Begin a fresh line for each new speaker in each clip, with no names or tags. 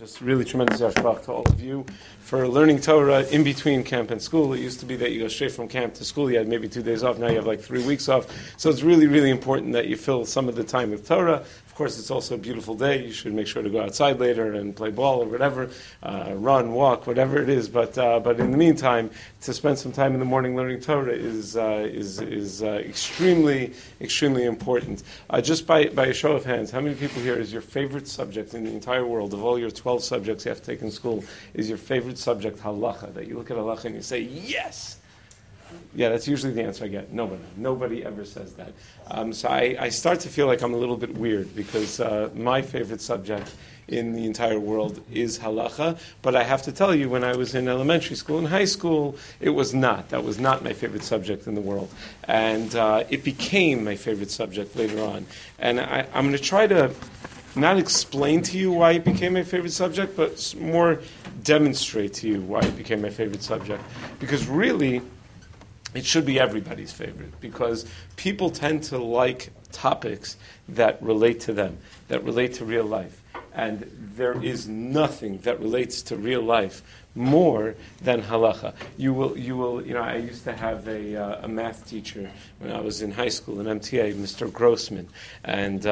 Just really tremendous yashbach to all of you for learning Torah in between camp and school. It used to be that you go straight from camp to school. You had maybe 2 days off. Now you have like 3 weeks off. So it's really, really important that you fill some of the time with Torah. Of course, it's also a beautiful day. You should make sure to go outside later and play ball or whatever, run, walk, whatever it is. But in the meantime, to spend some time in the morning learning Torah is extremely, extremely important. Just by a show of hands, how many people here is your favorite subject in the entire world of all your 12 subjects you have to take in school? Is your favorite subject halacha? That you look at halacha and you say yes. Yeah, that's usually the answer I get. Nobody ever says that. So I start to feel like I'm a little bit weird because my favorite subject in the entire world is halacha. But I have to tell you, when I was in elementary school and high school, it was not. That was not my favorite subject in the world. And it became my favorite subject later on. And I'm going to try to not explain to you why it became my favorite subject, but more demonstrate to you why it became my favorite subject. Because really, it should be everybody's favorite, because people tend to like topics that relate to them, that relate to real life. And there is nothing that relates to real life more than halacha. You will. I used to have a math teacher when I was in high school, an MTA, Mr. Grossman, and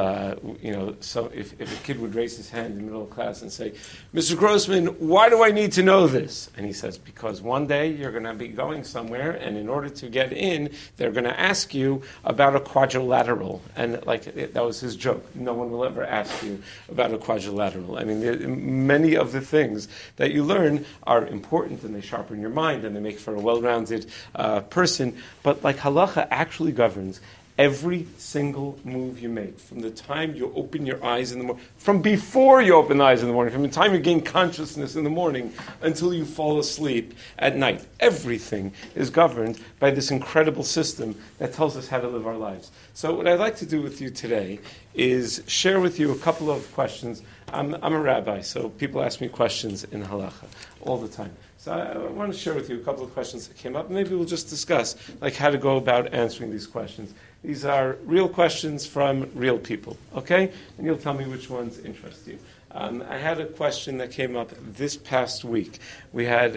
so if a kid would raise his hand in the middle of class and say, "Mr. Grossman, why do I need to know this?" And he says, "Because one day you're going to be going somewhere, and in order to get in, they're going to ask you about a quadrilateral." And that was his joke. No one will ever ask you about a quadrilateral. I mean, many of the things that you learn are important, and they sharpen your mind, and they make for a well-rounded person. But like halacha actually governs every single move you make, from the time you open your eyes in the morning, from before you open the eyes in the morning, from the time you gain consciousness in the morning until you fall asleep at night. Everything is governed by this incredible system that tells us how to live our lives. So what I'd like to do with you today is share with you a couple of questions. I'm a rabbi, so people ask me questions in halacha all the time. So I want to share with you a couple of questions that came up. Maybe we'll just discuss how to go about answering these questions. These are real questions from real people, okay? And you'll tell me which ones interest you. I had a question that came up this past week. We had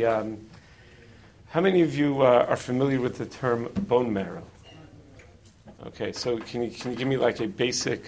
how many of you are familiar with the term bone marrow? Okay, so can you give me like a basic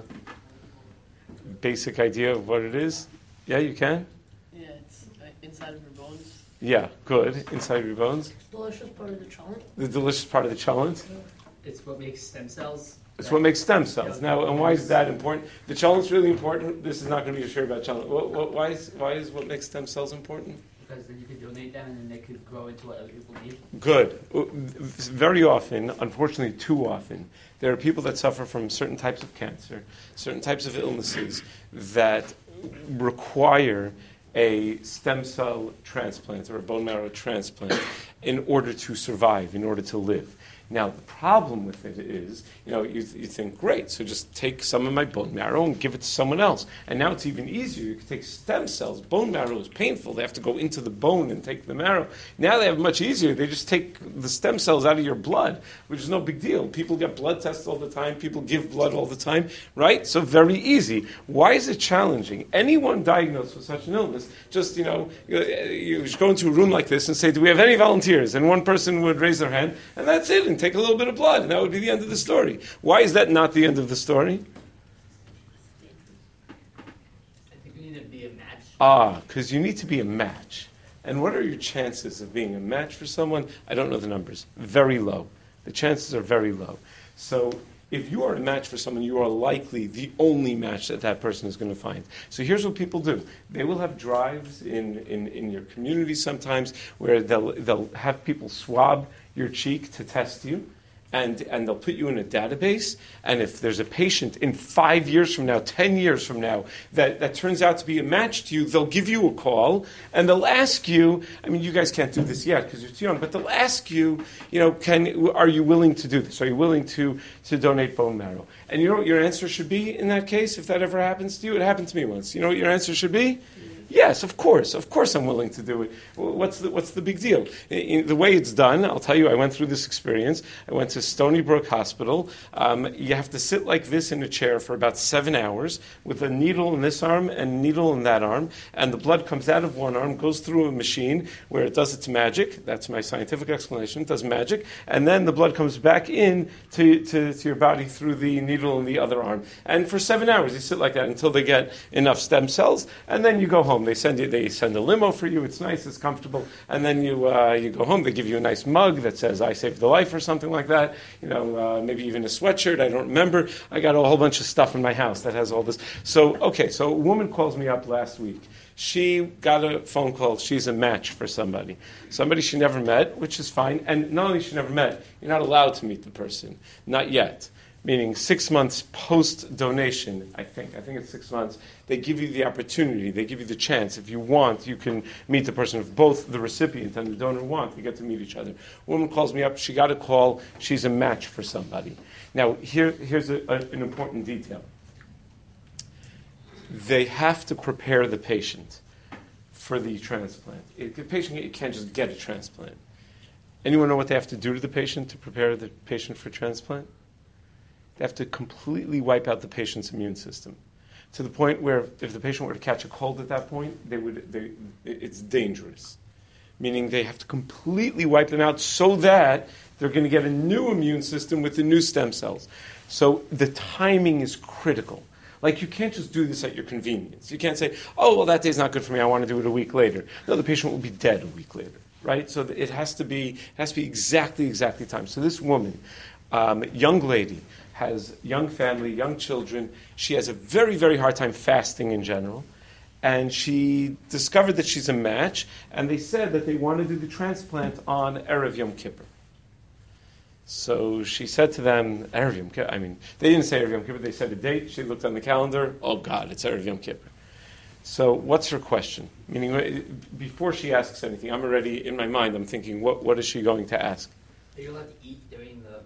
idea of what it is? Yeah, you can?
Yeah, it's inside of your bones.
Yeah, good. Inside of your bones.
Delicious part of the cholent.
The delicious part of the cholent.
It's what makes stem cells.
It's what makes stem cells. Now, and why is that important? The cholent's really important. This is not going to be a share about cholent. Why is what makes stem cells important?
Because then you could donate them and then they could grow into what other people need.
Good. Very often, unfortunately too often, there are people that suffer from certain types of cancer, certain types of illnesses that require a stem cell transplant or a bone marrow transplant in order to survive, in order to live. Now, the problem with it is, you think, great, so just take some of my bone marrow and give it to someone else. And now it's even easier. You can take stem cells. Bone marrow is painful. They have to go into the bone and take the marrow. Now they have it much easier. They just take the stem cells out of your blood, which is no big deal. People get blood tests all the time. People give blood all the time, right? So very easy. Why is it challenging? Anyone diagnosed with such an illness, just, you go into a room like this and say, do we have any volunteers? And one person would raise their hand, and that's it. And take a little bit of blood, and that would be the end of the story. Why is that not the end of the story?
I think you need to be a match.
Because you need to be a match. And what are your chances of being a match for someone? I don't know the numbers. Very low. The chances are very low. So if you are a match for someone, you are likely the only match that person is going to find. So here's what people do. They will have drives in your community sometimes where they'll have people swab your cheek to test you, and they'll put you in a database, and if there's a patient in 5 years from now, 10 years from now, that turns out to be a match to you, they'll give you a call, and they'll ask you, you guys can't do this yet because you're too young, but they'll ask you, are you willing to do this? Are you willing to donate bone marrow? And you know what your answer should be in that case, if that ever happens to you? It happened to me once. You know what your answer should be? Yes, of course I'm willing to do it. What's the big deal? The way it's done, I'll tell you, I went through this experience. I went to Stony Brook Hospital. You have to sit like this in a chair for about 7 hours with a needle in this arm and a needle in that arm, and the blood comes out of one arm, goes through a machine where it does its magic. That's my scientific explanation. It does magic, and then the blood comes back in to your body through the needle in the other arm. And for 7 hours, you sit like that until they get enough stem cells, and then you go home. They send a limo for you. It's nice, it's comfortable, and then you go home. They give you a nice mug that says "I saved the life" or something like that. Maybe even a sweatshirt. I don't remember. I got a whole bunch of stuff in my house that has all this. So a woman calls me up last week. She got a phone call. She's a match for somebody she never met, which is fine. And not only she never met, you're not allowed to meet the person, not yet. Meaning 6 months post-donation, I think it's 6 months, they give you the opportunity, they give you the chance. If you want, you can meet the person. If both the recipient and the donor want, you get to meet each other. A woman calls me up, she got a call, she's a match for somebody. Now, here's an important detail. They have to prepare the patient for the transplant. The patient can't just get a transplant. Anyone know what they have to do to the patient to prepare the patient for transplant? They have to completely wipe out the patient's immune system to the point where if the patient were to catch a cold at that point, it's dangerous. Meaning they have to completely wipe them out so that they're going to get a new immune system with the new stem cells. So the timing is critical. Like, you can't just do this at your convenience. You can't say, oh, well, that day's not good for me, I want to do it a week later. No, the patient will be dead a week later, right? So it has to be exactly time. So this woman, young lady, has young family, young children. She has a very, very hard time fasting in general. And she discovered that she's a match, and they said that they want to do the transplant on Erev Yom Kippur. So she said to them, Erev Yom Kippur, they didn't say Erev Yom Kippur, they said a date. She looked on the calendar, oh God, it's Erev Yom Kippur. So what's her question? Meaning, before she asks anything, I'm already, in my mind, I'm thinking, what is she going to ask?
Are you allowed to eat during the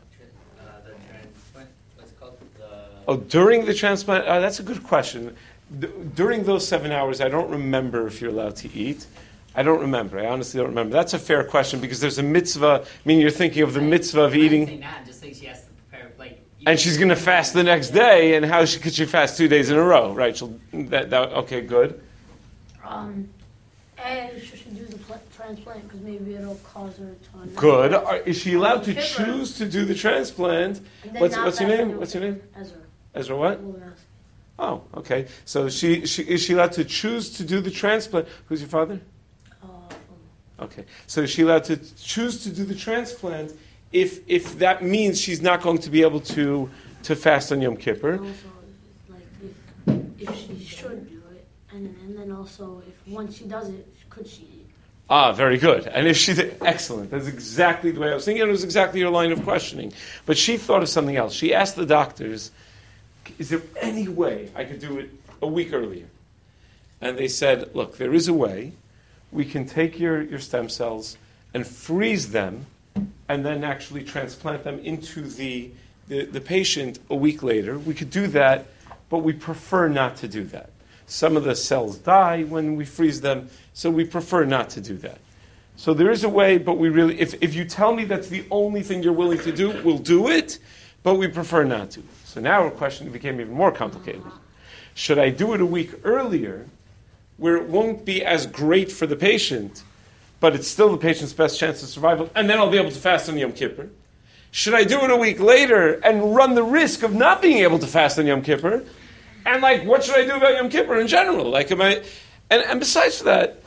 transplant? What's it called?
During the transplant? That's a good question. During those 7 hours, I don't remember if you're allowed to eat. I don't remember. I honestly don't remember. That's a fair question because there's a mitzvah. You're thinking of the mitzvah of eating.
I'm saying that, just think she has to prepare,
and she's going to fast the next day, and how could she fast 2 days in a row, right? Okay, good.
And she should do the transplant because maybe it'll cause her to...
Good. Is she allowed to choose to do the transplant? What's your name? What's your name?
Ezra.
Ezra what? Oh, okay. So is she allowed to choose to do the transplant? Who's your father? Okay. So is she allowed to choose to do the transplant if that means she's not going to be able to fast on Yom Kippur?
And also, if she should do it, and then also if once she does it, could she eat?
Very good. And if she did, excellent. That's exactly the way I was thinking. It was exactly your line of questioning. But she thought of something else. She asked the doctors, is there any way I could do it a week earlier? And they said, look, there is a way. We can take your stem cells and freeze them and then actually transplant them into the patient a week later. We could do that, but we prefer not to do that. Some of the cells die when we freeze them, so we prefer not to do that. So there is a way, but we really, if you tell me that's the only thing you're willing to do, we'll do it, but we prefer not to. So now our question became even more complicated. Should I do it a week earlier, where it won't be as great for the patient, but it's still the patient's best chance of survival, and then I'll be able to fast on Yom Kippur? Should I do it a week later and run the risk of not being able to fast on Yom Kippur? And what should I do about Yom Kippur in general? And besides that,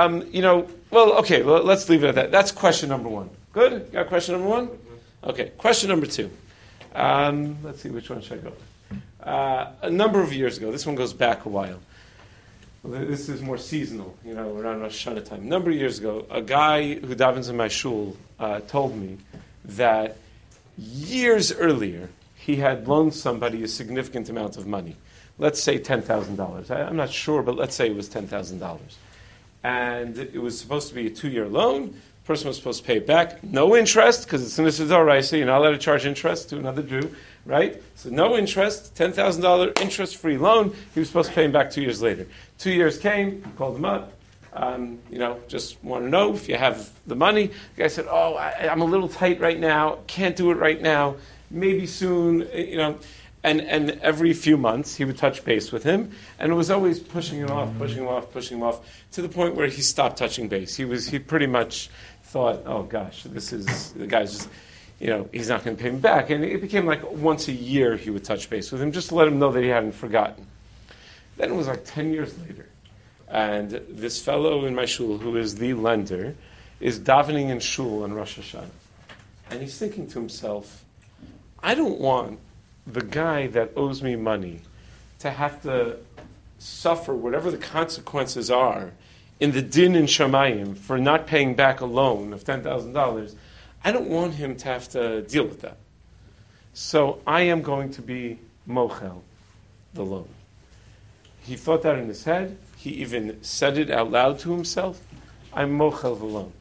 let's leave it at that. That's question number one. Good? Got question number one? Okay, question number two. Let's see, which one should I go with? A number of years ago, this one goes back a while. This is more seasonal, around Rosh Hashanah time. A number of years ago, a guy who davens in my shul told me that years earlier, he had loaned somebody a significant amount of money. Let's say $10,000. I'm not sure, but let's say it was $10,000. And it was supposed to be a 2-year loan. The person was supposed to pay it back. No interest, because it's an Issa D'Oraisa. You're not allowed to charge interest to another Jew. right? So no interest, $10,000 interest-free loan. He was supposed to pay him back 2 years later. 2 years came, he called him up. Just want to know if you have the money. The guy said, I'm a little tight right now. Can't do it right now. Maybe soon, And every few months he would touch base with him, and it was always pushing him off, to the point where he stopped touching base. He pretty much thought, oh gosh, the guy's just, he's not going to pay me back. And it became like once a year he would touch base with him, just to let him know that he hadn't forgotten. Then it was like 10 years later. And this fellow in my shul, who is the lender, is davening in shul on Rosh Hashanah. And he's thinking to himself, I don't want the guy that owes me money to have to suffer whatever the consequences are in the din in Shamayim for not paying back a loan of $10,000. I don't want him to have to deal with that. So I am going to be mochel, the loan. He thought that in his head. He even said it out loud to himself. I'm mochel the loan.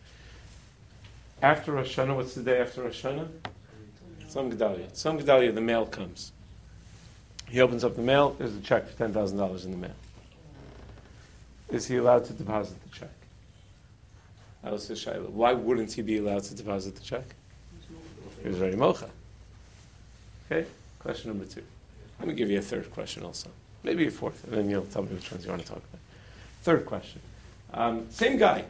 After Rosh Hashanah, what's the day after Rosh Hashanah? Tzom Gedalia, the mail comes. He opens up the mail, there's a check for $10,000 in the mail. Is he allowed to deposit the check? That was his shayla. Why wouldn't he be allowed to deposit the check? He was already mocha. Okay, question number 2. Let me give you a third question also. Maybe a fourth, and then you'll tell me which ones you want to talk about. Third question. Same guy.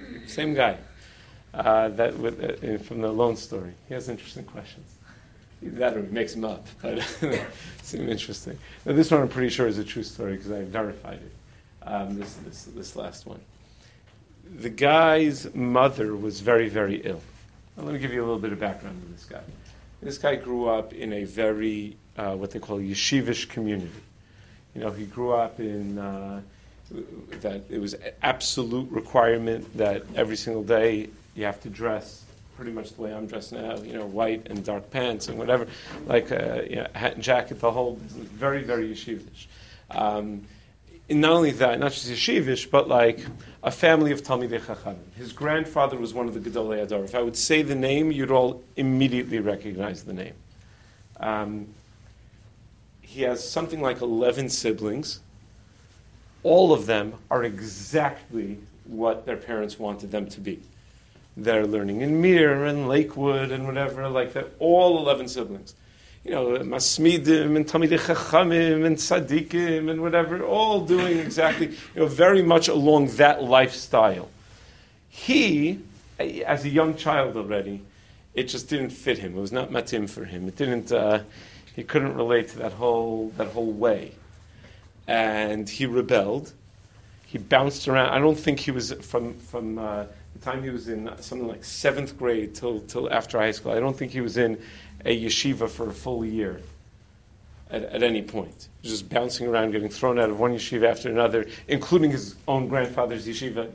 From the loan story. He has interesting questions. Either that or he makes them up, but it seems interesting. Now, this one I'm pretty sure is a true story because I've verified it. This last one. The guy's mother was very, very ill. Now, let me give you a little bit of background on this guy. This guy grew up in a very, what they call yeshivish community. He grew up in that it was an absolute requirement that every single day you have to dress pretty much the way I'm dressed now, white and dark pants and whatever, like hat and jacket, the whole, very, very yeshivish. And not only that, not just yeshivish, but like a family of Talmidei Chachamim. His grandfather was one of the Gedolei Hador. If I would say the name, you'd all immediately recognize the name. He has something like 11 siblings. All of them are exactly what their parents wanted them to be. They're learning in Mir and Lakewood and whatever, like that. All 11 siblings. Masmidim and Talmidei Chachamim and Tzadikim and whatever, all doing exactly, very much along that lifestyle. He, as a young child already, it just didn't fit him. It was not matim for him. It didn't. He couldn't relate to that whole way, and he rebelled. He bounced around. I don't think he was from the time he was in something like 7th grade till after high school. I don't think he was in a yeshiva for a full year at any point. Just bouncing around, getting thrown out of one yeshiva after another, including his own grandfather's yeshiva.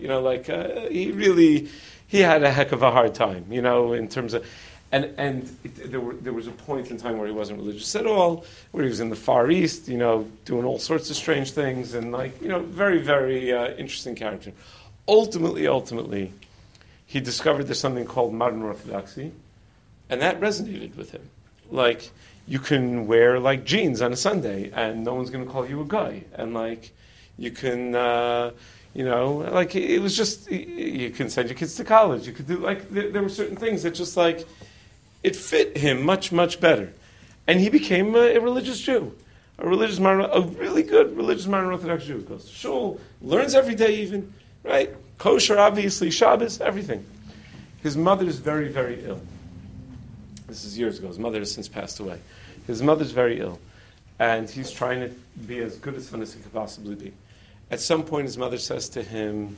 He had a heck of a hard time, in terms of, there was a point in time where he wasn't religious at all, where he was in the Far East, doing all sorts of strange things, and very, very interesting character. Ultimately, he discovered there's something called modern orthodoxy, and that resonated with him. Like, you can wear jeans on a Sunday, and no one's going to call you a guy, and you can. It was just, you can send your kids to college. You could do, there were certain things that just, it fit him much, much better. And he became a religious Jew. A really good religious modern Orthodox Jew. Goes to shul, learns every day even, right? Kosher, obviously, Shabbos, everything. His mother is very, very ill. This is years ago. His mother has since passed away. His mother's very ill. And he's trying to be as good a son as he could possibly be. At some point, his mother says to him,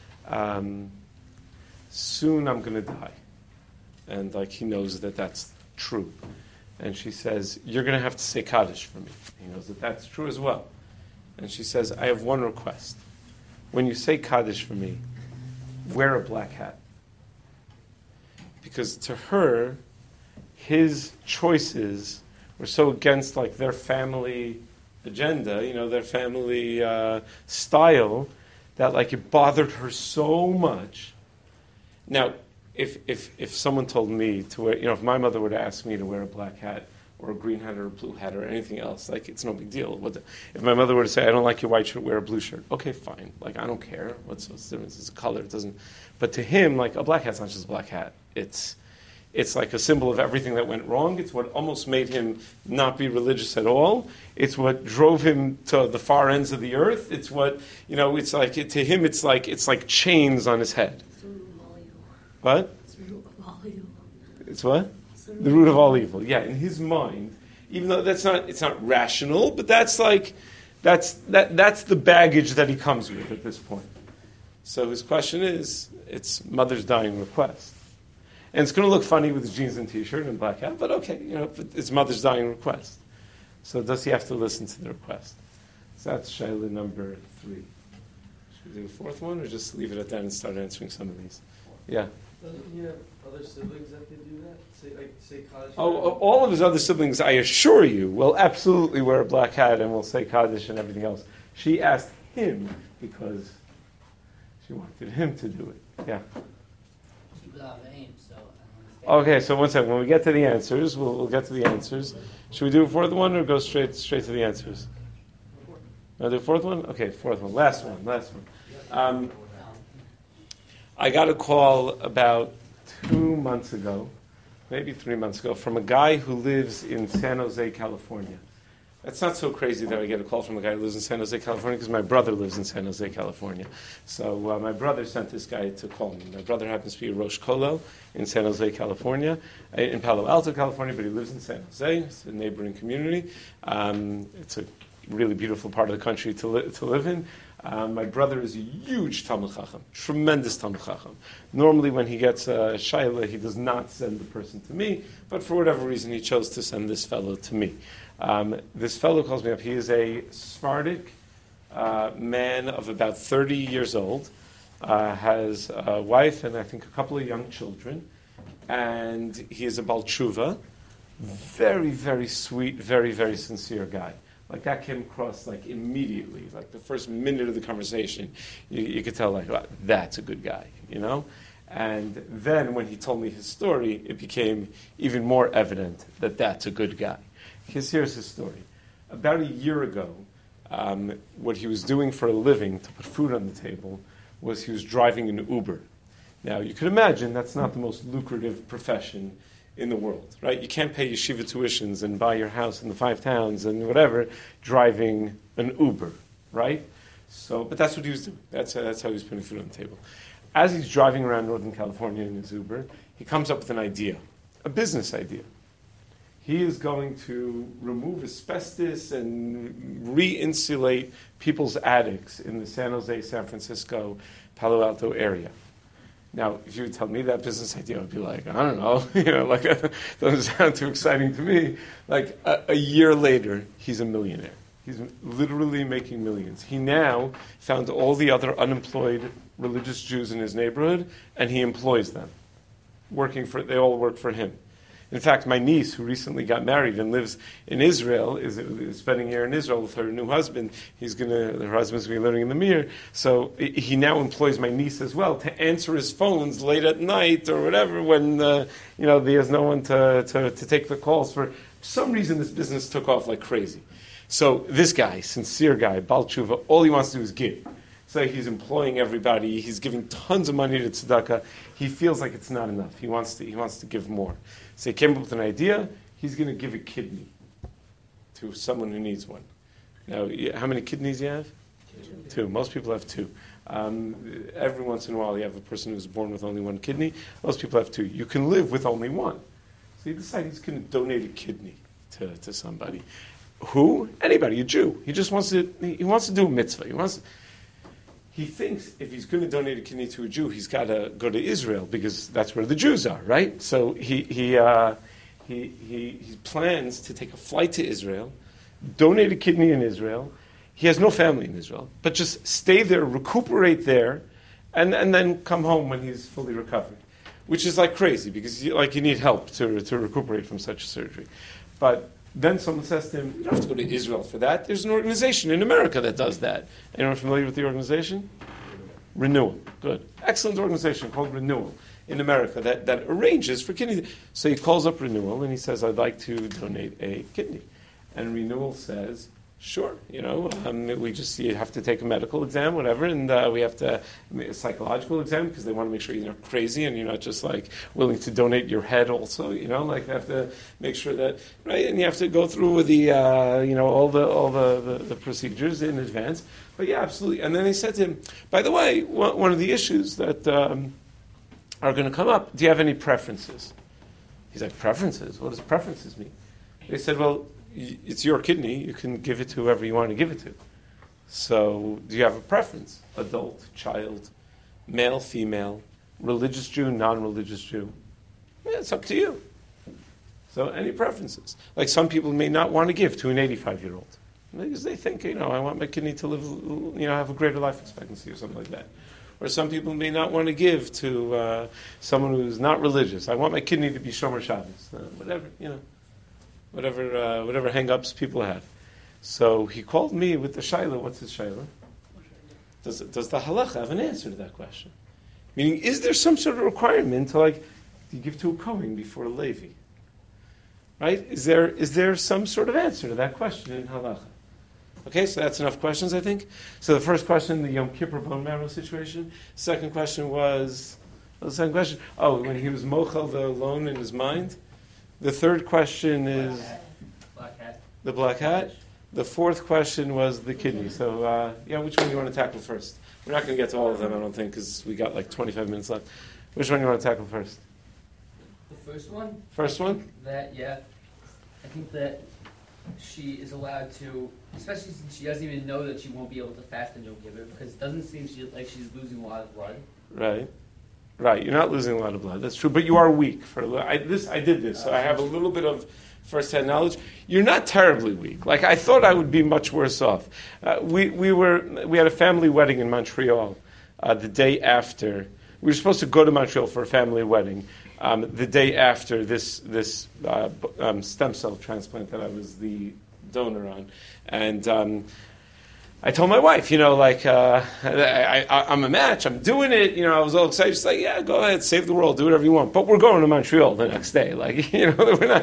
soon I'm going to die. And he knows that that's true. And she says, you're going to have to say Kaddish for me. He knows that that's true as well. And she says, I have one request. When you say Kaddish for me, wear a black hat. Because to her, his choices were so against their family agenda, their family style, that it bothered her so much. Now, if someone told me to wear, if my mother were to ask me to wear a black hat, or a green hat or a blue hat or anything else. Like, it's no big deal. If my mother were to say, I don't like your white shirt, wear a blue shirt. Okay, fine. Like, I don't care. What's the difference? It's a color. It doesn't. But to him, like, a black hat's not just a black hat. It's like a symbol of everything that went wrong. It's what almost made him not be religious at all. It's what drove him to the far ends of the earth. It's what, it's like, to him, it's like chains on his head.
It's the root of all evil.
What?
It's the root of all evil.
It's what? The root of all evil. Yeah, in his mind, even though it's not rational, but that's the baggage that he comes with at this point. So his question is, it's mother's dying request. And it's going to look funny with his jeans and t-shirt and black hat, but okay, it's mother's dying request. So does he have to listen to the request? So that's Shaila number 3. Should we do the fourth one, or just leave it at that and start answering some of these? Yeah.
Doesn't he have other siblings that could do that? Say Kaddish?
All of his other siblings, I assure you, will absolutely wear a black hat and will say Kaddish and everything else. She asked him because she wanted him to do it. Yeah. Okay, so one second. When we get to the answers, we'll get to the answers. Should we do a fourth one or go straight to the answers? Want to do a fourth one? Okay, fourth one. Last one. I got a call about 2 months ago, maybe 3 months ago, from a guy who lives in San Jose, California. It's not so crazy that I get a call from a guy who lives in San Jose, California, because my brother lives in San Jose, California. So my brother sent this guy to call me. My brother happens to be a Rosh Kollel in San Jose, California, in Palo Alto, California, but he lives in San Jose. It's a neighboring community. It's a really beautiful part of the country to live in. My brother is a huge Talmud Chacham, tremendous Talmud Chacham. Normally when he gets a Shaila, he does not send the person to me, but for whatever reason he chose to send this fellow to me. This fellow calls me up. He is a Sephardic man of about 30 years old, has a wife and I think a couple of young children, and he is a Baal Tshuva. Very, very sweet, very, very sincere guy. Like, that came across, like, immediately. Like, the first minute of the conversation, you could tell, like, wow, that's a good guy, And then when he told me his story, it became even more evident that that's a good guy. Because here's his story. About a year ago, what he was doing for a living to put food on the table was he was driving an Uber. Now, you can imagine that's not the most lucrative profession in the world, right? You can't pay yeshiva tuitions and buy your house in the 5 towns and whatever driving an Uber, right? So, but that's what he was doing. That's how he was putting food on the table. As he's driving around Northern California in his Uber, he comes up with an idea, a business idea. He is going to remove asbestos and re-insulate people's attics in the San Jose, San Francisco, Palo Alto area. Now, if you would tell me that business idea, I would be like, I don't know, that doesn't sound too exciting to me. Like, a year later, he's a millionaire. He's literally making millions. He now found all the other unemployed religious Jews in his neighborhood, and he employs them. They all work for him. In fact, my niece, who recently got married and lives in Israel, is spending a year in Israel with her new husband. Her husband's going to be living in the Mir. So he now employs my niece as well to answer his phones late at night or whatever when there's no one to take the calls. For some reason, this business took off like crazy. So this guy, sincere guy, Baal Tshuva, all he wants to do is give. So he's employing everybody. He's giving tons of money to tzedakah. He feels like it's not enough. He wants to give more. So he came up with an idea. He's going to give a kidney to someone who needs one. Now, how many kidneys do you have? 2. Most people have 2. Every once in a while, you have a person who's born with only 1 kidney. Most people have 2. You can live with only 1. So he decided he's going to donate a kidney to somebody. Who? Anybody, a Jew. He just wants to do a mitzvah. He thinks if he's going to donate a kidney to a Jew, he's got to go to Israel because that's where the Jews are, right? So he plans to take a flight to Israel, donate a kidney in Israel. He has no family in Israel, but just stay there, recuperate there, and then come home when he's fully recovered, which is like crazy because you need help to recuperate from such a surgery. But then someone says to him, you don't have to go to Israel for that. There's an organization in America that does that. Anyone familiar with the organization? Renewal. Good. Excellent organization called Renewal. in America that arranges for kidney. So he calls up Renewal and he says, I'd like to donate a kidney. And Renewal says, sure, you have to take a medical exam, whatever, and we have to a psychological exam because they want to make sure you're not crazy and you're not just like willing to donate your head also, they have to make sure that, right, and you have to go through with the, all the procedures in advance. But yeah, absolutely. And then they said to him, by the way, one of the issues that are going to come up, do you have any preferences? He's like, preferences? What does preferences mean? They said, well, it's your kidney. You can give it to whoever you want to give it to. So, do you have a preference? Adult, child, male, female, religious Jew, non-religious Jew? Yeah, it's up to you. So, any preferences? Like some people may not want to give to an 85-year-old because they think, I want my kidney to live, have a greater life expectancy or something like that. Or some people may not want to give to someone who's not religious. I want my kidney to be Shomer Shabbos, whatever hang-ups people have. So he called me with the shayla. What's his shayla? Does the halacha have an answer to that question? Meaning, is there some sort of requirement to do you give to a Kohen before a Levi? Right? Is there some sort of answer to that question in halacha? Okay, so that's enough questions, I think. So the first question, the Yom Kippur bone marrow situation. Second question was, what was the second question? Oh, when he was mochel the loan in his mind. The third question is
Black hat.
The black hat. The fourth question was the kidney. So, which one do you want to tackle first? We're not going to get to all of them, I don't think, because we got 25 minutes left. Which one do you want to tackle first?
The first one?
First one?
I think that she is allowed to, especially since she doesn't even know that she won't be able to fast and Yom Kippur, because it doesn't seem like she's losing a lot of blood.
Right. You're not losing a lot of blood. That's true, but you are weak. I did this, so I have a little bit of first-hand knowledge. You're not terribly weak. I thought I would be much worse off. We had a family wedding in Montreal the day after. We were supposed to go to Montreal for a family wedding. The day after this stem cell transplant that I was the donor on. And I told my wife, I'm a match, I'm doing it. I was all excited. She's like, yeah, go ahead, save the world, do whatever you want. But we're going to Montreal the next day. We're not.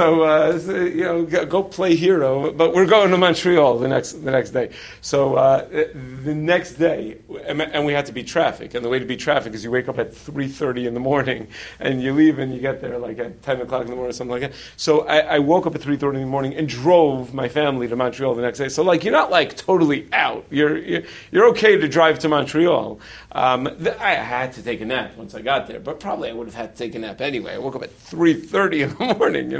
So, go play hero. But we're going to Montreal the next day. So the next day, and we had to beat traffic. And the way to beat traffic is you wake up at 3:30 in the morning, and you leave, and you get there at 10 o'clock in the morning, or something like that. So I woke up at 3:30 in the morning and drove my family to Montreal the next day. So you're not totally out. You're okay to drive to Montreal. I had to take a nap once I got there, but probably I would have had to take a nap anyway. I woke up at 3:30 in the morning,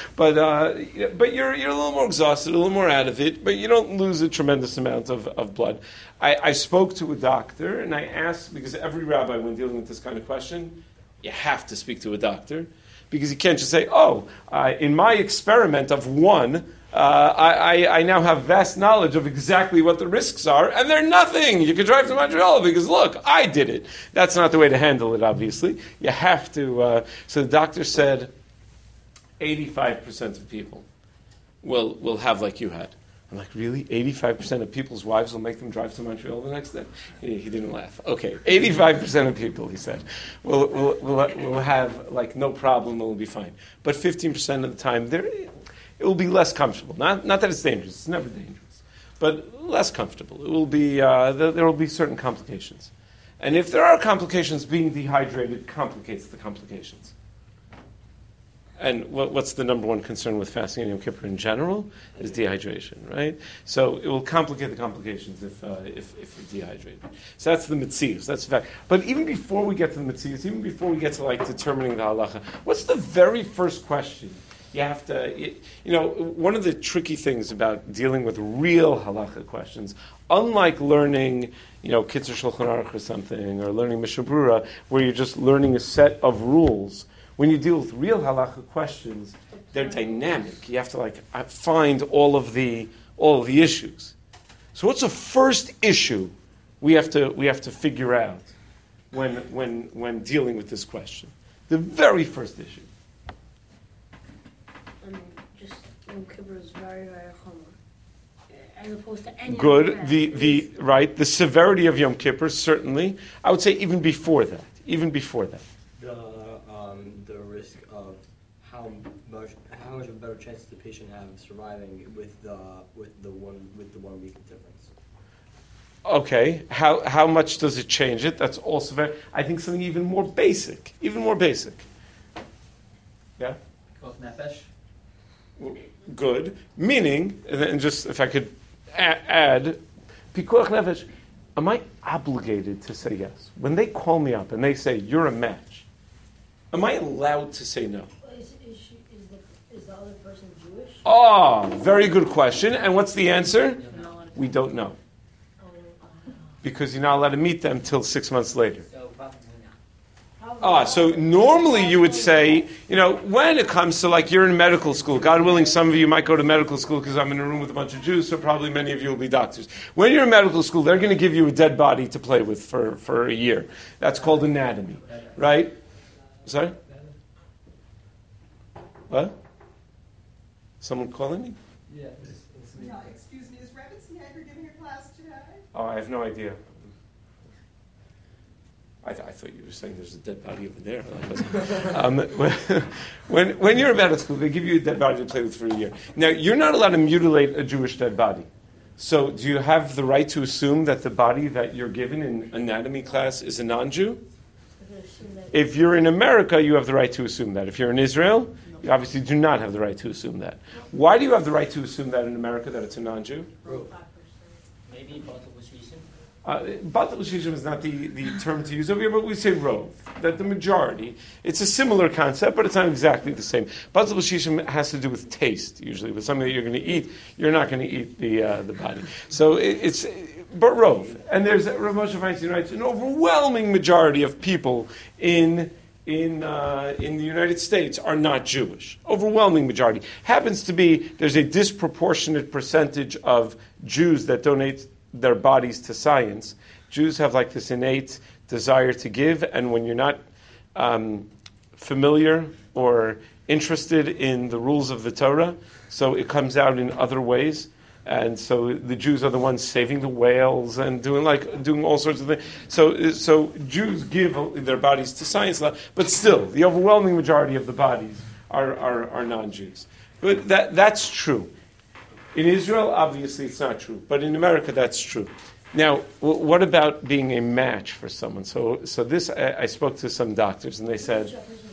But you're a little more exhausted, a little more out of it, but you don't lose a tremendous amount of blood. I spoke to a doctor and I asked, because every rabbi, when dealing with this kind of question, you have to speak to a doctor, because you can't just say, in my experiment of one, I now have vast knowledge of exactly what the risks are, and they're nothing. You can drive to Montreal because, look, I did it. That's not the way to handle it, obviously. You have to. So the doctor said 85% of people will have like you had. I'm like, really? 85% of people's wives will make them drive to Montreal the next day? He didn't laugh. Okay, 85% of people, he said, will have no problem, it will be fine. But 15% of the time, it will be less comfortable. Not that it's dangerous. It's never dangerous. But less comfortable. It will be, there will be certain complications. And if there are complications, being dehydrated complicates the complications. And what's the number one concern with fasting and Yom Kippur in general? Is dehydration, right? So it will complicate the complications if you're dehydrated. So that's the mitzias. That's the fact. But even before we get to the mitzias, even before we get to determining the halacha, what's the very first question? You have to, one of the tricky things about dealing with real halacha questions, unlike learning, Kitzur Shulchan Aruch or something, or learning Mishnah Berurah, where you're just learning a set of rules, when you deal with real halacha questions, they're dynamic. You have to find all of the issues. So what's the first issue we have to figure out when dealing with this question? The very first issue.
Just Yom Kippur is very, very chomer, as opposed to any
good.
other
The severity of Yom Kippur, certainly. I would say even before that.
the risk of how much of a better chance does the patient have of surviving with the 1 week difference?
Okay, how much does it change it? That's also very, I think something even more basic. Yeah?
Pikuach nefesh.
Good. Meaning, and just if I could add, pikuach nefesh, am I obligated to say yes? When they call me up and they say, you're a match, am I allowed to say no?
Is the other person Jewish?
Oh, very good question. And what's the answer? We don't know. Because you're not allowed to meet them till 6 months later.
So probably not.
So normally you would say, when it comes to like you're in medical school, God willing, some of you might go to medical school because I'm in a room with a bunch of Jews, so probably many of you will be doctors. When you're in medical school, they're going to give you a dead body to play with for a year. That's called anatomy, right? Sorry? What? Someone calling me?
Yeah.
No, excuse me, is Rebbitzin giving a class today?
Oh, I have no idea. I thought you were saying there's a dead body over there. When you're in medical school, they give you a dead body to play with for a year. Now, you're not allowed to mutilate a Jewish dead body. So do you have the right to assume that the body that you're given in anatomy class is a non-Jew? If you're in America, you have the right to assume that. If you're in Israel, you obviously do not have the right to assume that. Why do you have the right to assume that in America, that it's a non-Jew?
Maybe Batal Shishim?
Batal Shishim is not the term to use over here, but we say rove, that the majority. It's a similar concept, but it's not exactly the same. Batal Shishim has to do with taste, usually. With something that you're going to eat, you're not going to eat the body. So it's but rove. And there's, Rav Moshe Feinstein writes, an overwhelming majority of people in the United States are not Jewish. Overwhelming majority. Happens to be, there's a disproportionate percentage of Jews that donate their bodies to science. Jews have like this innate desire to give, and when you're not familiar or interested in the rules of the Torah, so it comes out in other ways. And so the Jews are the ones saving the whales and doing all sorts of things. So Jews give their bodies to science, but still, the overwhelming majority of the bodies are non-Jews. But that's true. In Israel, obviously, it's not true, but in America, that's true. Now, what about being a match for someone? So this, I spoke to some doctors, and they said,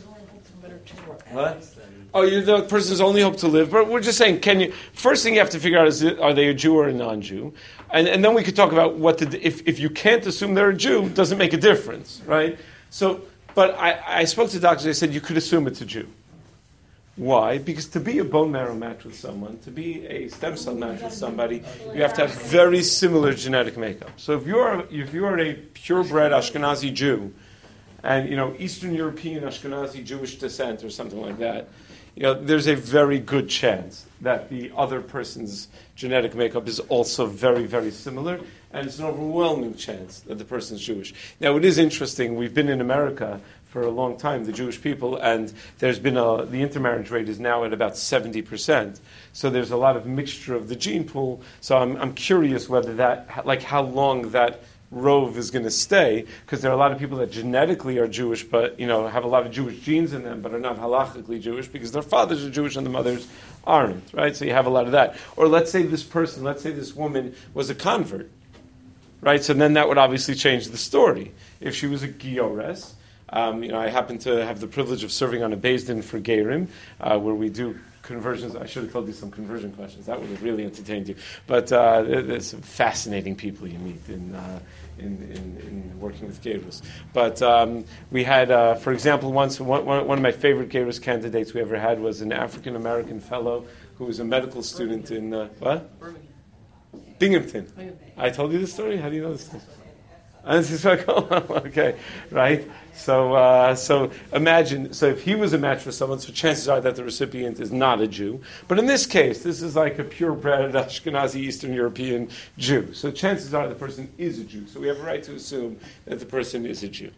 "What? Oh, you're the person's only hope to live." But we're just saying, first thing you have to figure out is, are they a Jew or a non-Jew? And then we could talk about if you can't assume they're a Jew, it doesn't make a difference, right? So, but I spoke to doctors, they said you could assume it's a Jew. Why? Because to be a bone marrow match with someone, to be a stem cell match with somebody, you have to have very similar genetic makeup. So if you are a purebred Ashkenazi Jew, and Eastern European Ashkenazi Jewish descent or something like that, there's a very good chance that the other person's genetic makeup is also very, very similar, and it's an overwhelming chance that the person's Jewish. Now, it is interesting. We've been in America for a long time, the Jewish people, and there's been the intermarriage rate is now at about 70%. So there's a lot of mixture of the gene pool. So I'm curious whether that, like how long that rove is going to stay, because there are a lot of people that genetically are Jewish, but have a lot of Jewish genes in them, but are not halachically Jewish because their fathers are Jewish and the mothers aren't, right? So you have a lot of that. Or let's say this woman was a convert, right? So then that would obviously change the story. If she was a Giores, I happen to have the privilege of serving on a Beis Din for Gerim, where we do conversions. I should have told you some conversion questions. That would have really entertained you. But there's some fascinating people you meet in working with Gerus. But we had, for example, once one of my favorite Gerus candidates we ever had was an African American fellow who was a medical student in what? Binghamton. I told you the story. How do you know this story? Okay, right. So imagine. So if he was a match for someone, so chances are that the recipient is not a Jew. But in this case, this is like a purebred Ashkenazi Eastern European Jew. So chances are the person is a Jew. So we have a right to assume that the person is a Jew.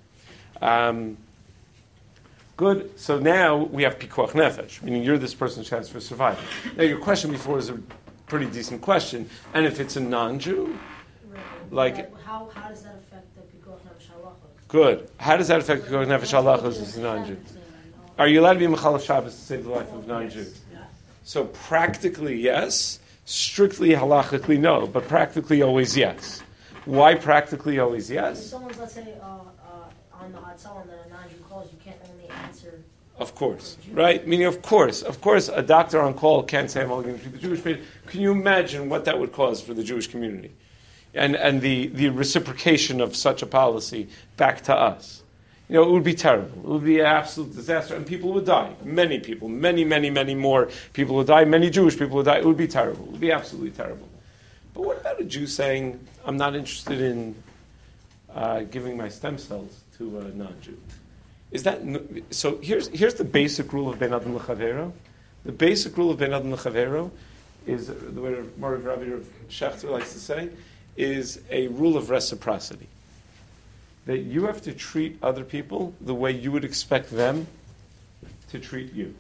Good. So now we have pikuach nefesh, meaning you're this person's chance for survival. Now your question before is a pretty decent question. And if it's a non-Jew,
Right. How does that affect the Pikuach Nefesh halachos?
Good. How does that affect Pikuach Nefesh halachos as a non-Jew? Are you allowed to be Mechalel Shabbos to save the life of a non-Jew? So practically yes, strictly halachically no, but practically always yes. Why practically always
If
yes?
someone's, let's say, on the Hatzalah and then a non-Jew calls, you can't only answer.
Of course, right? Meaning, of course, a doctor on call can't say I'm only going to treat the Jewish patient. Can you imagine what that would cause for the Jewish community, and the reciprocation of such a policy back to us? You know, it would be terrible. It would be an absolute disaster, and people would die. Many people, many more people would die. Many Jewish people would die. It would be terrible. It would be absolutely terrible. But what about a Jew saying, I'm not interested in giving my stem cells to a non-Jew? Is that so? Here's the basic rule of Ben Adam L'Chavero. The basic rule of Ben Adam L'Chavero is the way Rabbi Rav Schechter likes to say is a rule of reciprocity. That you have to treat other people the way you would expect them to treat you.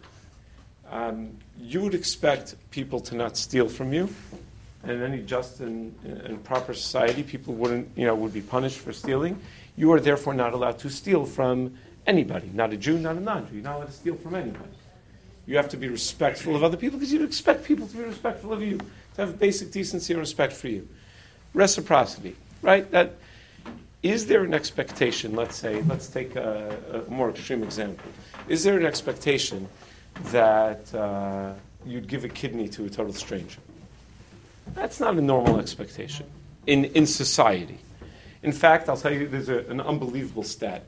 You would expect people to not steal from you, and in any just and proper society, people would be punished for stealing. You are therefore not allowed to steal from anybody, not a Jew, not a non-Jew. You're not allowed to steal from anybody. You have to be respectful of other people because you'd expect people to be respectful of you, to have basic decency and respect for you. Reciprocity, right? That is there an expectation? Let's take a more extreme example. Is there an expectation that you'd give a kidney to a total stranger? That's not a normal expectation in society. In fact, I'll tell you, there's an unbelievable stat.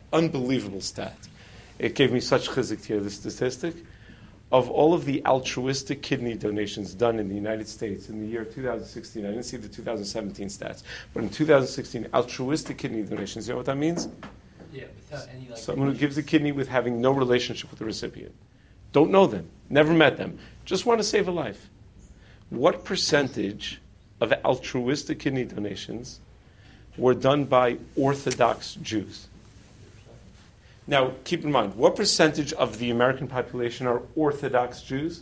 It gave me such chizik to hear this statistic. Of all of the altruistic kidney donations done in the United States in the year 2016, I didn't see the 2017 stats, but in 2016, altruistic kidney donations, you know what that means?
Yeah, without any
Someone who gives a kidney with having no relationship with the recipient. Don't know them, never met them, just want to save a life. What percentage of altruistic kidney donations were done by Orthodox Jews? Now, keep in mind, what percentage of the American population are Orthodox Jews?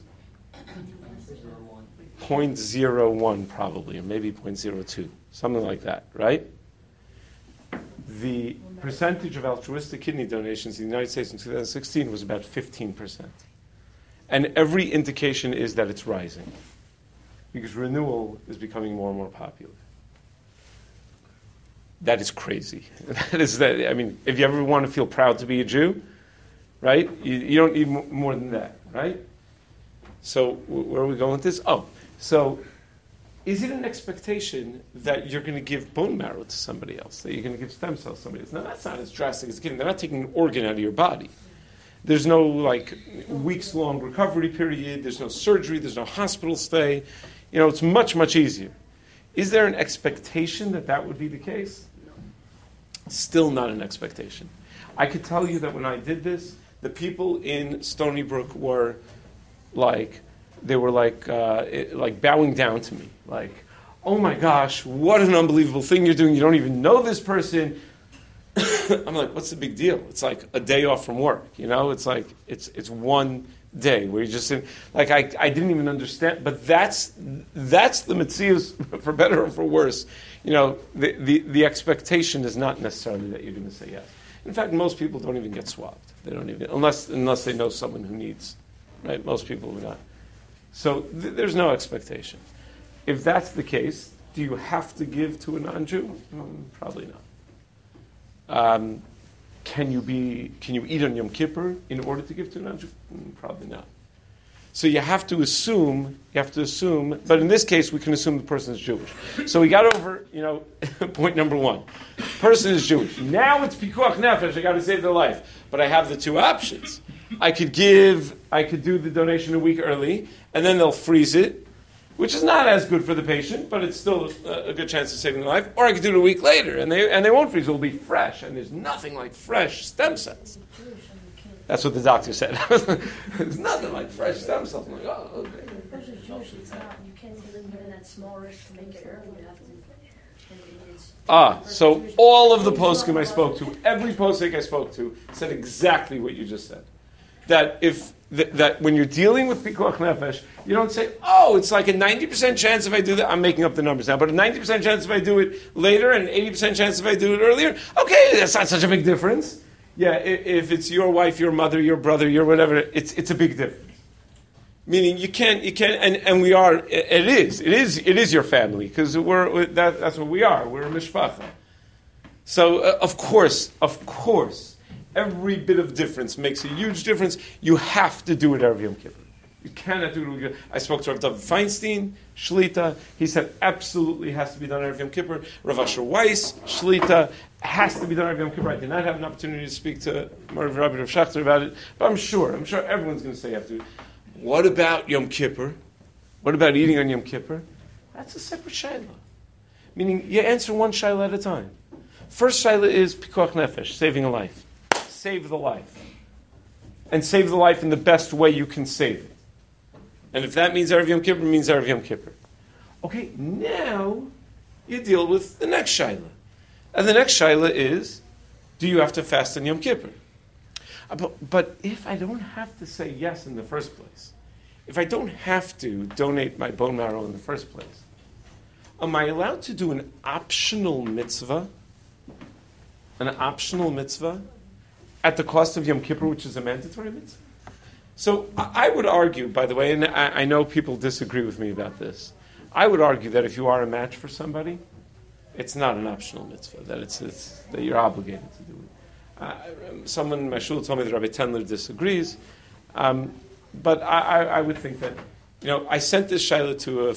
0.01 probably, or maybe 0.02, something like that, right? The percentage of altruistic kidney donations in the United States in 2016 was about 15%. And every indication is that it's rising, because renewal is becoming more and more popular. That is crazy. I mean, if you ever want to feel proud to be a Jew, right? You don't need more than that, right? So where are we going with this? So is it an expectation that you're going to give bone marrow to somebody else, that you're going to give stem cells to somebody else? Now, that's not as drastic as giving. They're not taking an organ out of your body. There's no weeks-long recovery period. There's no surgery. There's no hospital stay. It's much, much easier. Is there an expectation that would be the case? Still not an expectation. I could tell you that when I did this, the people in Stony Brook were like bowing down to me. Like, oh my gosh, what an unbelievable thing you're doing. You don't even know this person. I'm like, what's the big deal? It's like a day off from work. It's like, it's one day where you just I didn't even understand, but that's the metzius, for better or for worse. The expectation is not necessarily that you're going to say yes. In fact, most people don't even get swabbed. They don't even, unless they know someone who needs, right? Most people do not. So there's no expectation. If that's the case, do you have to give to a non-Jew? Probably not. Can you eat on Yom Kippur in order to give to a non-Jew? Probably not. So you have to assume, but in this case we can assume the person is Jewish. So we got over, point number one. Person is Jewish. Now it's pikuach nefesh, I got to save their life. But I have the two options. I could do the donation a week early, and then they'll freeze it, which is not as good for the patient, but it's still a good chance of saving their life. Or I could do it a week later, and they won't freeze. It'll be fresh, and there's nothing like fresh stem cells. That's what the doctor said. There's nothing like fresh stem cells. I'm like, oh, okay.
The person's Jewish, it's not, you can't even give that small risk to make it early. You have to.
So all of the poskim I spoke to, every poskim I spoke to, said exactly what you just said. That if that when you're dealing with pikuach nefesh, you don't say, oh, it's like a 90% chance if I do that. I'm making up the numbers now, but a 90% chance if I do it later and 80% chance if I do it earlier. Okay, that's not such a big difference. Yeah, if it's your wife, your mother, your brother, your whatever, it's a big difference. Meaning you can't, and we are. It is your family because that's what we are. We're a mishpacha. So of course. Every bit of difference makes a huge difference. You have to do it Erev Yom Kippur. You cannot do it. I spoke to Rav David Feinstein, Shlita. He said absolutely has to be done Erev Yom Kippur. Rav Asher Weiss, Shlita, has to be done Erev Yom Kippur. I did not have an opportunity to speak to Rav Rabbi Rav Schachter about it, but I'm sure everyone's going to say you have to. What about Yom Kippur? What about eating on Yom Kippur? That's a separate shayla. Meaning you answer one shayla at a time. First shayla is pikuach nefesh, saving a life. Save the life. And save the life in the best way you can save it. And if that means Erev Yom Kippur, it means Erev Yom Kippur. Okay, now you deal with the next shayla. And the next shayla is, do you have to fast on Yom Kippur? But if I don't have to say yes in the first place, if I don't have to donate my bone marrow in the first place, am I allowed to do an optional mitzvah? An optional mitzvah at the cost of Yom Kippur, which is a mandatory mitzvah? So I would argue, by the way, and I know people disagree with me about this, I would argue that if you are a match for somebody, it's not an optional mitzvah, that it's that you're obligated to do it. Someone in my shul told me that Rabbi Tendler disagrees, but I would think that, I sent this shayla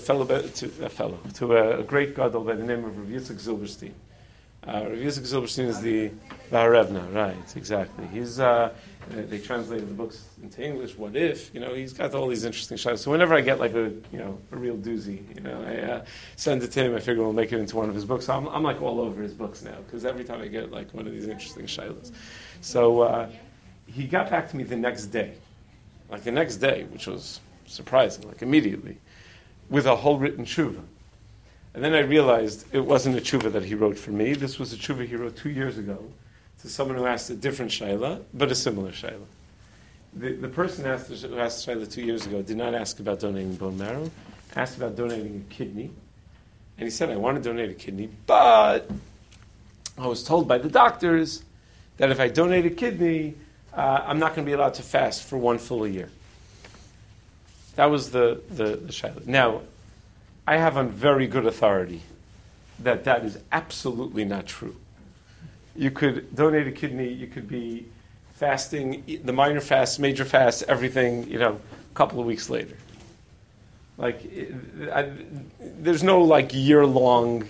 to a great gadol by the name of Rav Yitzchak Zilberstein. Rav Yitzchak Zilberstein is the Harevna, right? Exactly. He's they translated the books into English. What if? He's got all these interesting shaylas. So whenever I get like a real doozy, I send it to him. I figure we'll make it into one of his books. I'm like all over his books now because every time I get like one of these interesting shaylas. So he got back to me the next day, which was surprising, like immediately, with a whole written tshuva. And then I realized it wasn't a tshuva that he wrote for me. This was a tshuva he wrote 2 years ago to someone who asked a different shayla, but a similar shayla. The person who asked the shayla 2 years ago did not ask about donating bone marrow, asked about donating a kidney. And he said, I want to donate a kidney, but I was told by the doctors that if I donate a kidney, I'm not going to be allowed to fast for one full year. That was the shayla. Now, I have on very good authority that is absolutely not true. You could donate a kidney, you could be fasting, the minor fast, major fast, everything, a couple of weeks later. Like, there's no like year-long,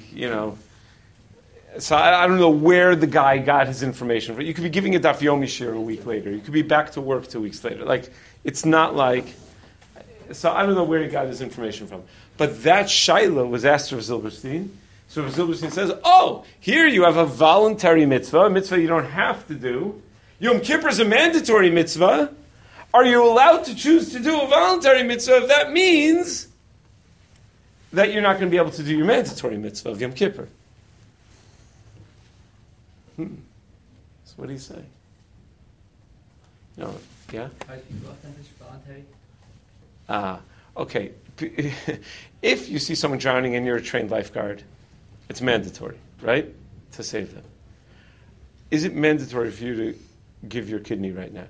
So I don't know where the guy got his information from. You could be giving a daf yomi shir a week later. You could be back to work 2 weeks later. Like, it's not like... So I don't know where he got his information from. But that shayla was asked to Rav Zilberstein. So Rav Zilberstein says, here you have a voluntary mitzvah, a mitzvah you don't have to do. Yom Kippur is a mandatory mitzvah. Are you allowed to choose to do a voluntary mitzvah if that means that you're not going to be able to do your mandatory mitzvah of Yom Kippur? So what do you say? Yeah?
Are people authentic or voluntary?
Okay. If you see someone drowning and you're a trained lifeguard, it's mandatory, right? To save them. Is it mandatory for you to give your kidney right now?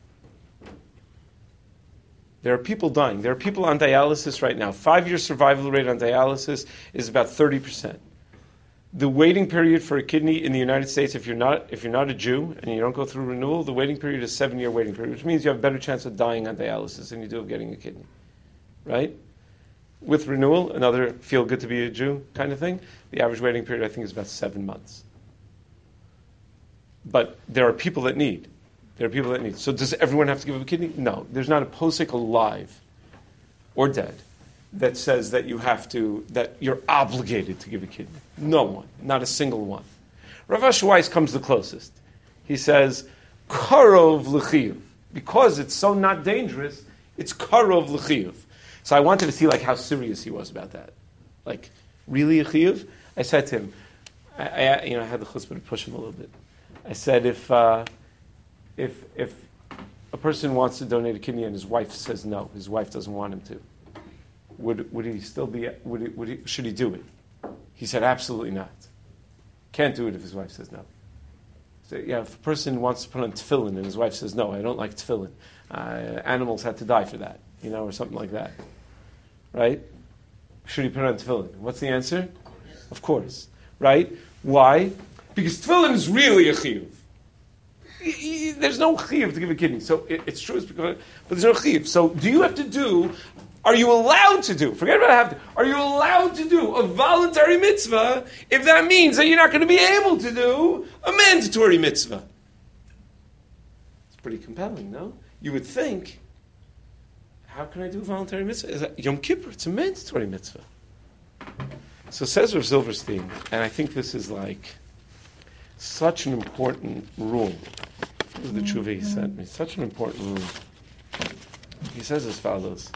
There are people dying. There are people on dialysis right now. 5-year survival rate on dialysis is about 30%. The waiting period for a kidney in the United States, if you're not a Jew and you don't go through renewal, the waiting period is 7-year waiting period, which means you have a better chance of dying on dialysis than you do of getting a kidney. Right? With renewal, another feel good to be a Jew kind of thing, the average waiting period I think is about 7 months. But there are people that need. So does everyone have to give up a kidney? No. There's not a posek alive or dead that says that that you're obligated to give a kidney. No one. Not a single one. Rav Asher Weiss comes the closest. He says, karov l'chiyuv. Because it's so not dangerous, it's karov l'chiyuv. So I wanted to see how serious he was about that. Like, really a chiyuv? I said to him, I had the chutzpah to push him a little bit. I said, if a a person wants to donate a kidney and his wife says no, his wife doesn't want him to, would he still be, should he do it? He said, absolutely not. Can't do it if his wife says no. So, yeah, if a person wants to put on tefillin and his wife says, no, I don't like tefillin, animals had to die for that, or something like that, right? Should he put on tefillin? What's the answer? Of course, right? Why? Because tefillin is really a chiyuv. There's no chiyuv to give a kidney. So it's true, but there's no chiyuv. So are you allowed to do, forget about have to, are you allowed to do a voluntary mitzvah if that means that you're not going to be able to do a mandatory mitzvah? It's pretty compelling, no? You would think, how can I do a voluntary mitzvah? Is that Yom Kippur? It's a mandatory mitzvah. So says Rav Silverstein, and I think this is like such an important rule. This is the tshuva he sent me. Such an important rule. He says as follows.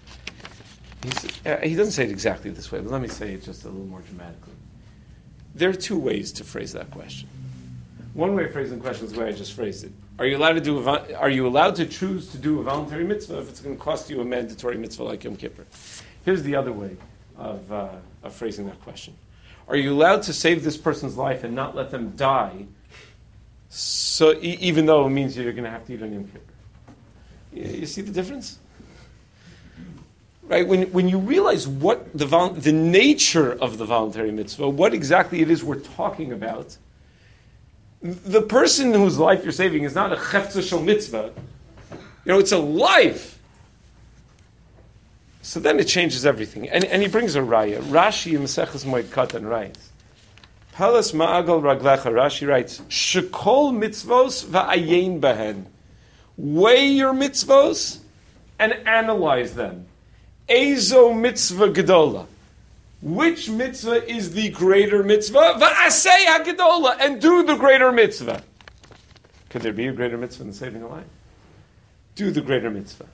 He doesn't say it exactly this way, but let me say it just a little more dramatically. There are two ways to phrase that question. One way of phrasing the question is the way I just phrased it. Are you allowed to choose to do a voluntary mitzvah if it's going to cost you a mandatory mitzvah like Yom Kippur? Here's the other way of phrasing that question. Are you allowed to save this person's life and not let them die, so even though it means you're going to have to eat on Yom Kippur? You see the difference? Right? When you realize what the nature of the voluntary mitzvah, what exactly it is we're talking about, the person whose life you're saving is not a chefza shel mitzvah. It's a life. So then it changes everything. And he brings a raya. Rashi in Maseches Moed Katan writes, Palas ma'agal raglecha, Rashi writes, Shekol mitzvos va'ayin behen. Weigh your mitzvos and analyze them. Ezo mitzvah gedola. Which mitzvah is the greater mitzvah? Va'asei ha-gedola. And do the greater mitzvah. Could there be a greater mitzvah than saving a life? Do the greater mitzvah.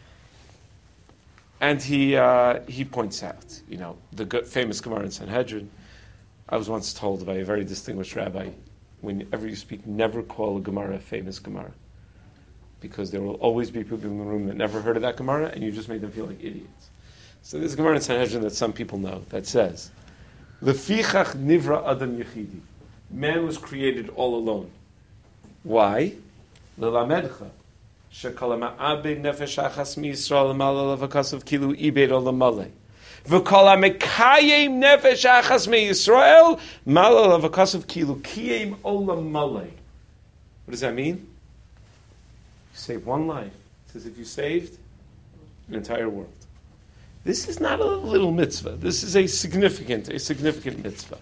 And he points out, the famous Gemara in Sanhedrin. I was once told by a very distinguished rabbi, whenever you speak, never call a Gemara a famous Gemara. Because there will always be people in the room that never heard of that Gemara, and you just made them feel like idiots. So there's a Gemara in Sanhedrin that some people know that says, Lefichach nivra adam yechidi. Man was created all alone. Why? Lelamedcha. Shekol ha'ma'abed nefesh achas miYisrael l'malal avakasav kilu ibed olam malei. V'kol ha'mekayem nefesh achas miYisrael malal avakasav kilu kiyem olam malei. What does that mean? You save one life. It's as if you saved an entire world. This is not a little mitzvah. This is a significant mitzvah.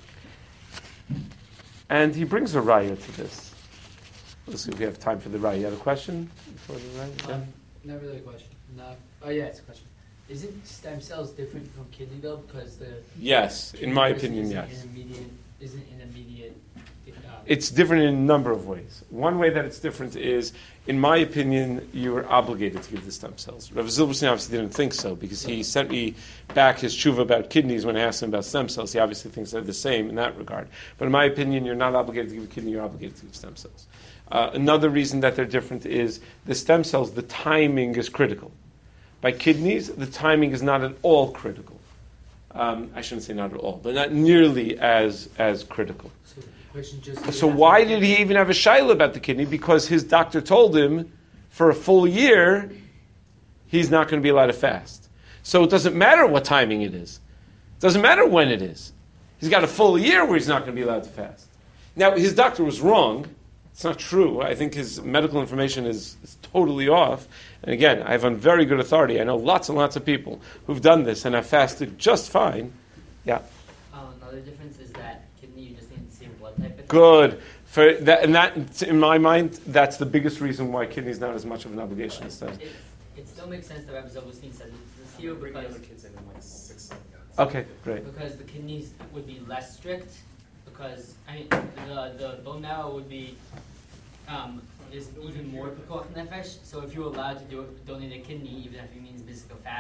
And he brings a raya to this. Let's see if we have time for the raya. You have a question before the raya? Yeah?
Not really a question. No. Oh yeah, it's a question. Isn't stem cells different from kidney though? Because the
yes, in my opinion, yes.
Isn't an immediate.
It's different in a number of ways. One way that it's different is, in my opinion, you are obligated to give the stem cells. Rav Zilberstein obviously didn't think so, because he sent me back his tshuva about kidneys when I asked him about stem cells. He obviously thinks they're the same in that regard. But in my opinion, you're not obligated to give a kidney, you're obligated to give stem cells. Another reason that they're different is the stem cells, the timing is critical. By kidneys, the timing is not at all critical. I shouldn't say not at all, but not nearly as critical. So why did he even have a shaila about the kidney? Because his doctor told him for a full year he's not going to be allowed to fast. So it doesn't matter what timing it is. It doesn't matter when it is. He's got a full year where he's not going to be allowed to fast. Now, his doctor was wrong. It's not true. I think his medical information is totally off. And again, I have on very good authority. I know lots and lots of people who've done this and have fasted just fine. Yeah.
Another difference is that kidney, you just need the same blood type.
Good. For that, and that, in my mind, that's the biggest reason why kidney is not as much of an obligation as that.
It still makes sense that Rabbi Zilberstein said this here because
kids in like 6, 7 guys.
Okay, great.
Because the kidneys would be less strict. Because the bone marrow would be is even more pikuach nefesh. So if you're allowed to donate a kidney, even if it means miss a fast,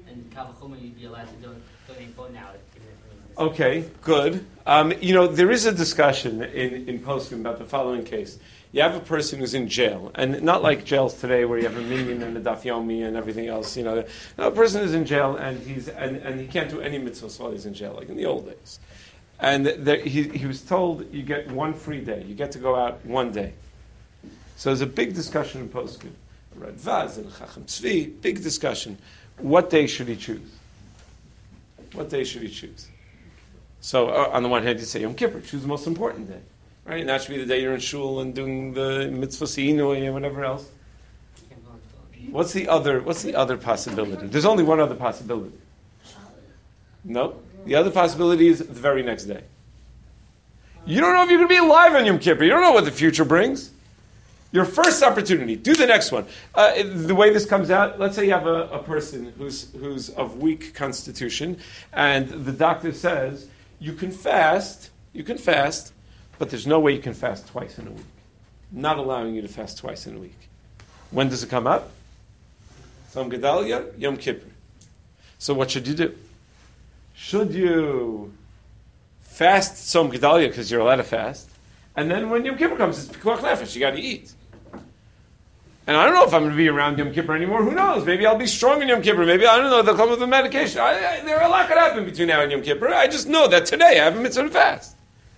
and Kavachuma, you'd be allowed to donate bone now.
Okay, good. There is a discussion in Poskim about the following case. You have a person who's in jail, and not like jails today where you have a minyan and a daf yomi and everything else. No, a person is in jail and he can't do any mitzvahs while he's in jail, like in the old days. And he was told you get one free day. You get to go out one day. So there's a big discussion in Poskim. Radvaz and Chacham Tzvi, big discussion. What day should he choose? What day should he choose? So on the one hand, you say Yom Kippur, choose the most important day, right? And that should be the day you're in shul and doing the mitzvah seinui and whatever else. What's the other possibility? There's only one other possibility. No, the other possibility is the very next day. You don't know if you're going to be alive on Yom Kippur. You don't know what the future brings. Your first opportunity, do the next one. The way this comes out, let's say you have a person who's of weak constitution, and the doctor says, you can fast, but there's no way you can fast twice in a week. Not allowing you to fast twice in a week. When does it come up? Tzom Gedalia, Yom Kippur. So what should you do? Should you fast Tzom Gedalia because you're allowed to fast, and then when Yom Kippur comes, it's Pikuach Nefesh, you got to eat. And I don't know if I'm going to be around Yom Kippur anymore. Who knows? Maybe I'll be strong in Yom Kippur. Maybe, I don't know, they'll come with a medication. There are a lot could happen between now and Yom Kippur. I just know that today I have a mitzvah to fast.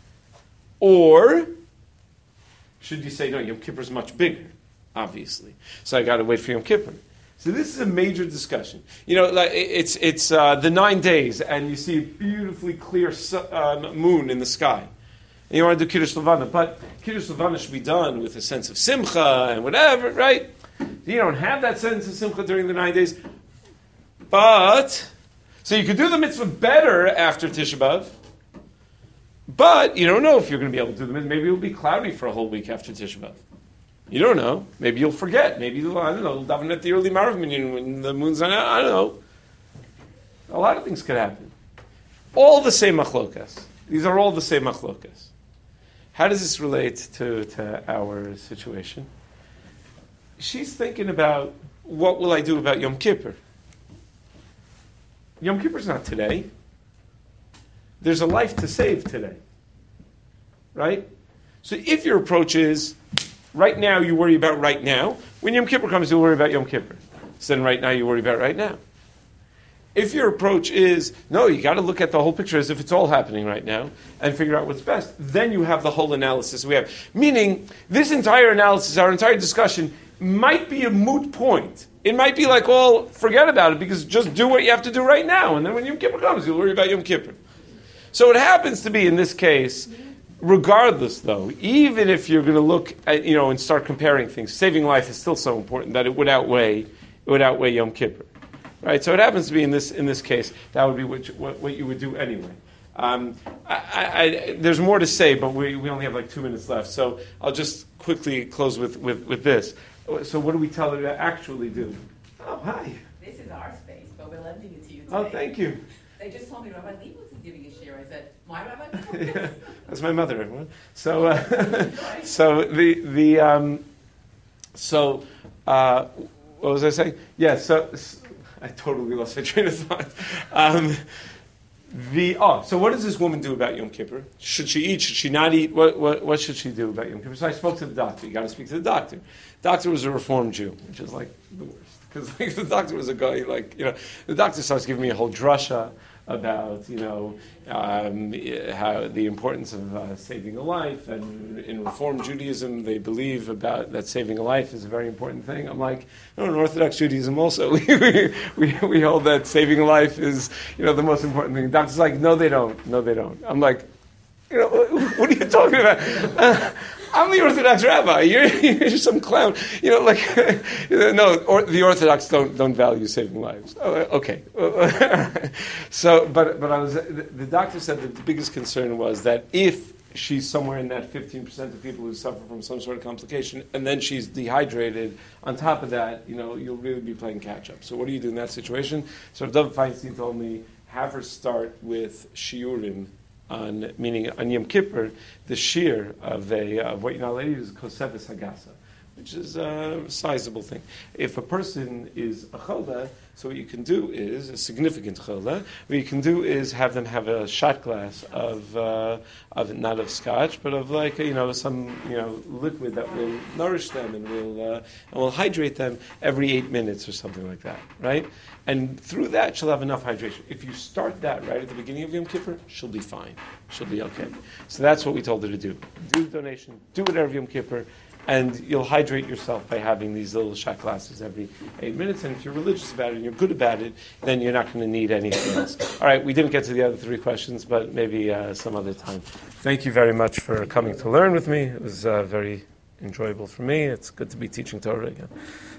Or should you say, no, Yom Kippur is much bigger, obviously. So I got to wait for Yom Kippur. So this is a major discussion. Like it's the 9 days, and you see a beautifully clear moon in the sky. And you want to do Kiddush Levana, but Kiddush Levana should be done with a sense of simcha and whatever, right? You don't have that sense of simcha during the 9 days. But, so you could do the mitzvah better after Tisha B'Av, but you don't know if you're going to be able to do the mitzvah. Maybe it'll be cloudy for a whole week after Tisha B'Av. You don't know. Maybe you'll forget. Maybe you'll, I don't know, daven at the early Marav Minyan when the moon's on out. I don't know. A lot of things could happen. All the same machlokas. These are all the same machlokas. How does this relate to our situation? She's thinking about, what will I do about Yom Kippur? Yom Kippur's not today. There's a life to save today. Right? So if your approach is, right now you worry about right now, when Yom Kippur comes you'll worry about Yom Kippur. So then right now you worry about right now. If your approach is, no, you got to look at the whole picture as if it's all happening right now and figure out what's best, then you have the whole analysis we have. Meaning, this entire analysis, our entire discussion, might be a moot point. It might be like, well, forget about it because just do what you have to do right now, and then when Yom Kippur comes, you'll worry about Yom Kippur. So it happens to be, in this case, regardless, though, even if you're going to look at, and start comparing things, saving life is still so important that it would outweigh Yom Kippur. Right, so it happens to be in this case that would be what you would do anyway. There's more to say, but we only have like 2 minutes left, so I'll just quickly close with this. So what do we tell her to actually do? Oh, hi.
This is our space, but we're lending it to you today.
Oh, thank you.
They just told me Rabbi Leibowitz is giving a share. I said, my Rabbi
Yeah,
Leibowitz?
that's my mother, everyone. So, what was I saying? Yeah, so I totally lost my train of thought. So what does this woman do about Yom Kippur? Should she eat? Should she not eat? What should she do about Yom Kippur? So I spoke to the doctor. You got to speak to the doctor. The doctor was a Reformed Jew, which is like the worst. Because the doctor was a guy the doctor starts giving me a whole drasha about how the importance of saving a life, and in Reform Judaism they believe about that saving a life is a very important thing. I'm like, no, in Orthodox Judaism also we hold that saving a life is the most important thing. The doctor's like, no, they don't. I'm like, what are you talking about? I'm the Orthodox rabbi. You're some clown. No, the Orthodox don't value saving lives. Oh, okay. So, but the doctor said that the biggest concern was that if she's somewhere in that 15% of people who suffer from some sort of complication, and then she's dehydrated, on top of that, you'll really be playing catch up. So what do you do in that situation? So Dov Feinstein told me, have her start with shiurim, meaning on Yom Kippur, the shear of what you're not allowed to do is Kosefes Hagasa, which is a sizable thing. If a person is a choleh, so what you can do is, a significant choleh, what you can do is have them have a shot glass of not of scotch, but of like, some, liquid that will nourish them and will hydrate them every 8 minutes or something like that, right? And through that, she'll have enough hydration. If you start that right at the beginning of Yom Kippur, she'll be fine. She'll be okay. So that's what we told her to do. Do the donation, do it every Yom Kippur, and you'll hydrate yourself by having these little shot glasses every 8 minutes. And if you're religious about it and you're good about it, then you're not going to need anything else. All right, we didn't get to the other 3 questions, but maybe some other time. Thank you very much for coming to learn with me. It was very enjoyable for me. It's good to be teaching Torah again.